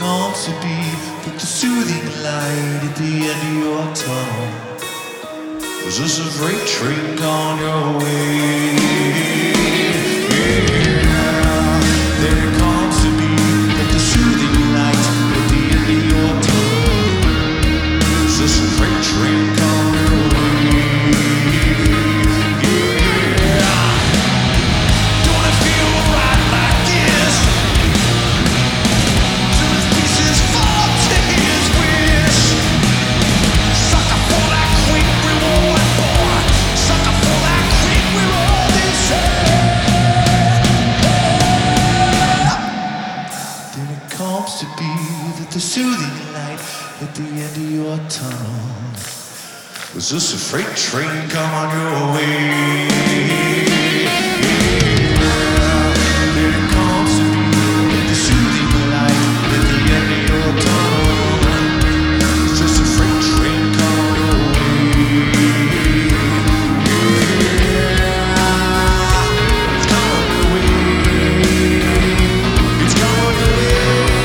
comes to be but the soothing light at the end of your tunnel? Was this a freight train on your way? Yeah, there it comes to be but the soothing light at the end of your tunnel. Was this a freight train on your way? To be that the soothing light at the end of your tunnel was just a freight train come on your way. There it comes to be that the soothing light at the end of your tunnel was just a freight train come on your way. It's coming your way. It's coming your way.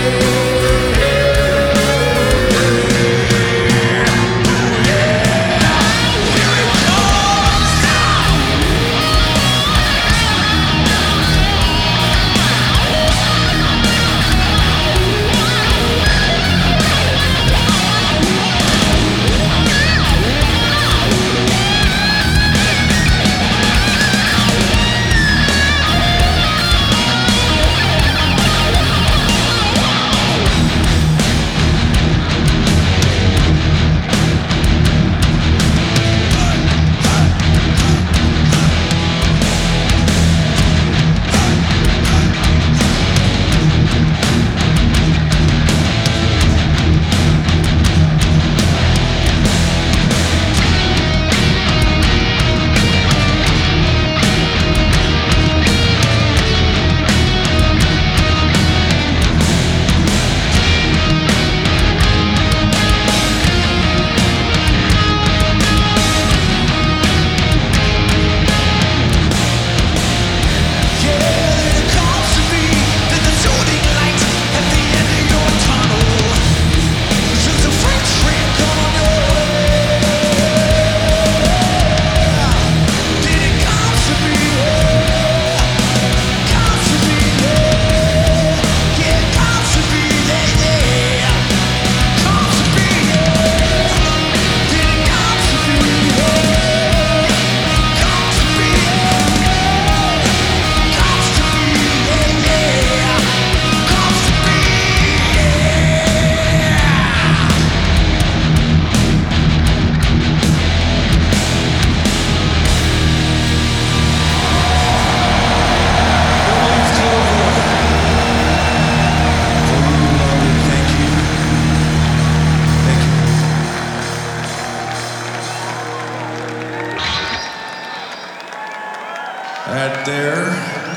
That there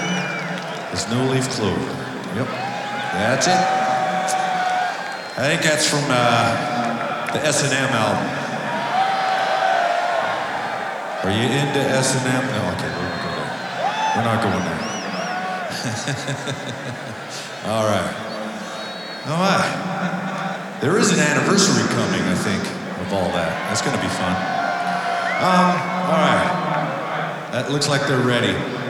is No Leaf Clover. Yep, that's it. I think that's from the S&M album. Are you into S&M? No, okay, we won't go there. We're not going there. All right. All right. There is an anniversary coming, I think, of all that. That's going to be fun. All right. That looks like they're ready.